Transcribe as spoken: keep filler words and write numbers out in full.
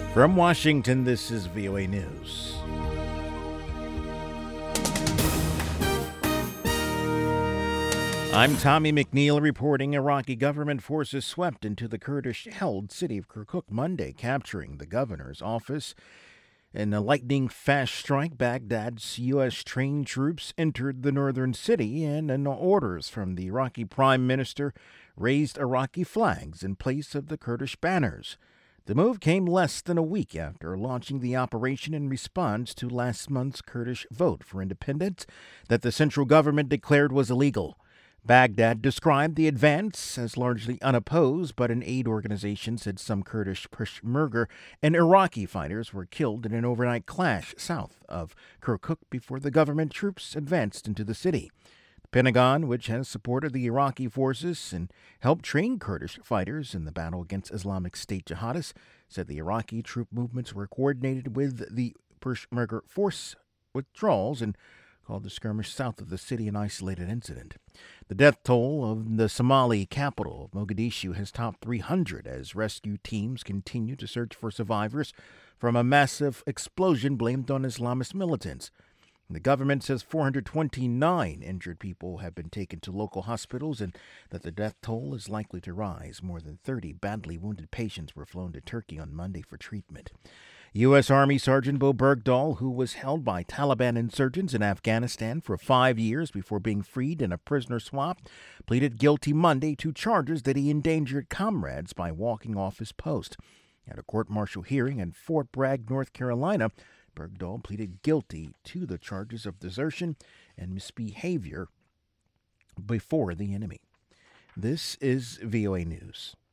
From Washington, this is V O A News. I'm Tommy McNeil reporting. Iraqi government forces swept into the Kurdish-held city of Kirkuk Monday, capturing the governor's office. In a lightning-fast strike, Baghdad's U S trained troops entered the northern city, and in orders from the Iraqi prime minister raised Iraqi flags in place of the Kurdish banners. The move came less than a week after launching the operation in response to last month's Kurdish vote for independence that the central government declared was illegal. Baghdad described the advance as largely unopposed, but an aid organization said some Kurdish Peshmerga and Iraqi fighters were killed in an overnight clash south of Kirkuk before the government troops advanced into the city. The Pentagon, which has supported the Iraqi forces and helped train Kurdish fighters in the battle against Islamic State jihadists, said the Iraqi troop movements were coordinated with the Peshmerga force withdrawals and called the skirmish south of the city an isolated incident. The death toll of the Somali capital of Mogadishu has topped three hundred as rescue teams continue to search for survivors from a massive explosion blamed on Islamist militants. The government says four hundred twenty-nine injured people have been taken to local hospitals and that the death toll is likely to rise. More than thirty badly wounded patients were flown to Turkey on Monday for treatment. U S. Army Sergeant Bo Bergdahl, who was held by Taliban insurgents in Afghanistan for five years before being freed in a prisoner swap, pleaded guilty Monday to charges that he endangered comrades by walking off his post. At a court-martial hearing in Fort Bragg, North Carolina, Bergdahl pleaded guilty to the charges of desertion and misbehavior before the enemy. This is V O A News.